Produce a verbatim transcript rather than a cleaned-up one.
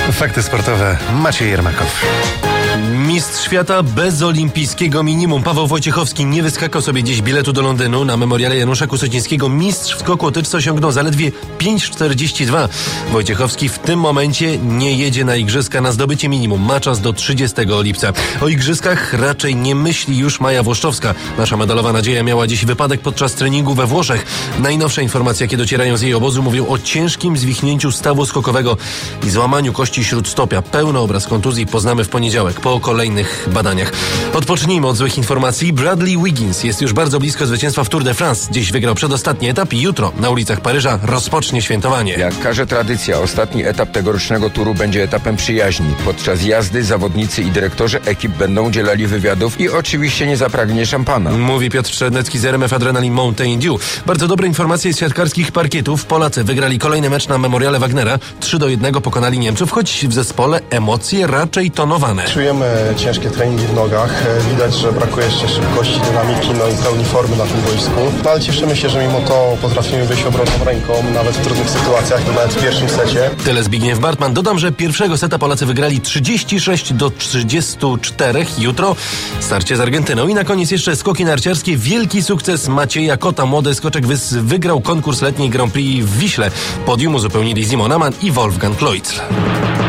Fakty sportowe. Maciej Jermakow. Mistrz świata bez olimpijskiego minimum. Paweł Wojciechowski nie wyskakał sobie dziś biletu do Londynu. Na memoriale Janusza Kusocińskiego mistrz w skoku o tyczce osiągnął zaledwie pięć czterdzieści dwa. Wojciechowski w tym momencie nie jedzie na igrzyska na zdobycie minimum. Ma czas do trzydziestego lipca. O igrzyskach raczej nie myśli już Maja Włoszczowska. Nasza medalowa nadzieja miała dziś wypadek podczas treningu we Włoszech. Najnowsze informacje, jakie docierają z jej obozu, mówią o ciężkim zwichnięciu stawu skokowego i złamaniu kości śródstopia. Pełny obraz kontuzji poznamy w poniedziałek po kolejnych badaniach. Odpocznijmy od złych informacji. Bradley Wiggins jest już bardzo blisko zwycięstwa w Tour de France. Dziś wygrał przedostatni etap i jutro na ulicach Paryża rozpocznie świętowanie. Jak każe tradycja, ostatni etap tegorocznego turu będzie etapem przyjaźni. Podczas jazdy zawodnicy i dyrektorzy ekip będą udzielali wywiadów i oczywiście nie zapragnie szampana. Mówi Piotr Czernecki z R M F Adrenaline Mountain Dew. Bardzo dobre informacje z siatkarskich parkietów. Polacy wygrali kolejny mecz na memoriale Wagnera. trzy do jednego pokonali Niemców, choć w zespole emocje raczej tonowane. Czujemy ciężkie treningi w nogach. Widać, że brakuje jeszcze szybkości, dynamiki, no i pełni formy na tym boisku. No ale cieszymy się, że mimo to potrafimy wyjść obronną ręką, nawet w trudnych sytuacjach, nawet w pierwszym secie. Tyle Zbigniew Bartman. Dodam, że pierwszego seta Polacy wygrali trzydzieści sześć do trzydziestu czterech. Jutro starcie z Argentyną. I na koniec jeszcze skoki narciarskie. Wielki sukces Macieja Kota. Młody skoczek wys- wygrał konkurs letniej Grand Prix w Wiśle. Podium uzupełnili Simon Amann i Wolfgang Kloitzl.